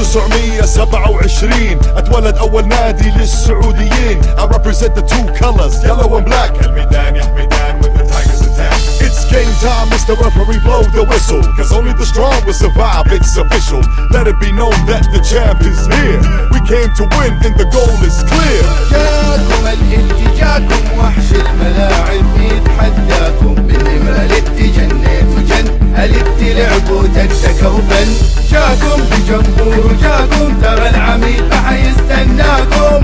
1927 اتولد اول نادي للسعوديين. I represent the two colors, yellow and black. الميدان يا حميدان with the tigers attack. It's game time, Mr. Referee, blow the whistle, cause only the strong will survive, it's official. Let it be known that the champ is here. We came to win and the goal is clear. جاكم الاتجاكم وحش الملاعب يتحداكم، من نمرة الاتجنيت وجن الاتلعب وتكتك وفن. جاكم بجمهور وجاكم ترى العميد ما حيستناكم.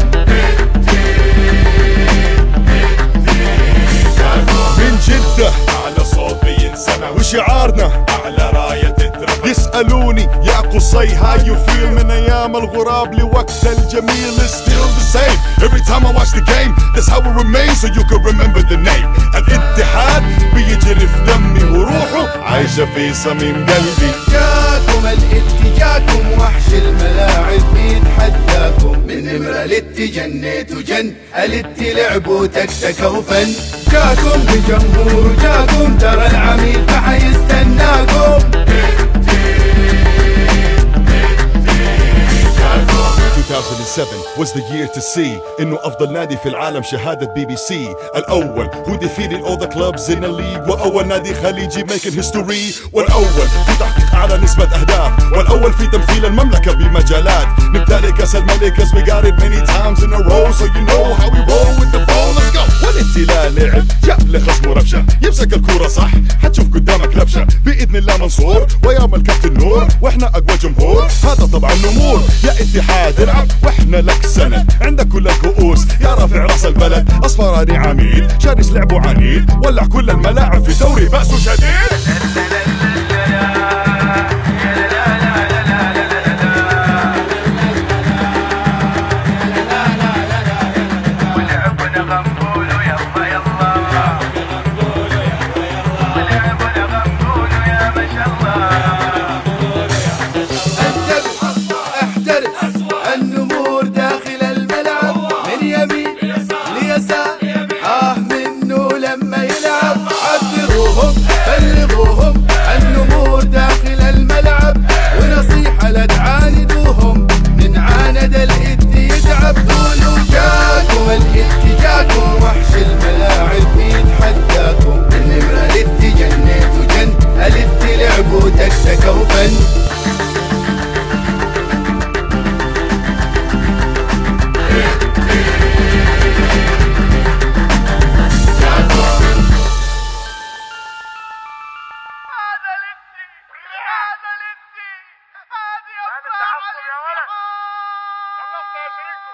من جدة أعلى صوت بينسمع وشعارنا أعلى راية تترفع. يسألوني يا قصي how you feel من أيام الغراب لوقت الجميل. It's still the same every time I watch the game. That's how it remains so you can remember the name. الاتحاد بيجري في دمي وروحه عايشة في صميم قلبي. جاكم الاتجاكم وحش الملاعب يتحداكم، من نمرة الاتجنيت وجن الاتلعب وتكتك وفن. جاكم بجمهور جاكم ترى العميد ما حيستناكم. 2007 was the year to see انه افضل نادي في العالم شهادة BBC. الاول who defeated all the clubs in the league، واول نادي خليجي making history، والاول في تحقيق اعلى نسبة اهداف، والاول في تمثيل المملكة بمجالات. نمتلك كاس الملك as we got it many times in a row, so you know how we roll with the ball. Let's go. والاتلال لعب جاب لخصمه ربشة، يمسك الكورة صح حتشوف قدامك لبشة. باذن الله منصور ويا الكابتن نور، واحنا اقوى جمهور هذا طبعا نمور. يا اتحاد العب واحنا لك سند، عندك كل الكؤوس يا رافع راس البلد. اصفراني عميد شرس لعبه عنيد، ولع كل الملاعب في دوري بأسه شديد. بلغوهم النمور داخل الملعب، ونصيحة لا تعاندوهم، من عاند الإت يتعب. قولوا جاكم الاتجاكم وحش الملاعب يتحداكم، من نمرة الإت جنيت وجن الإت لعب وتكتك وفن. هذا التعصب يا ولد. خلصنا يا شريك.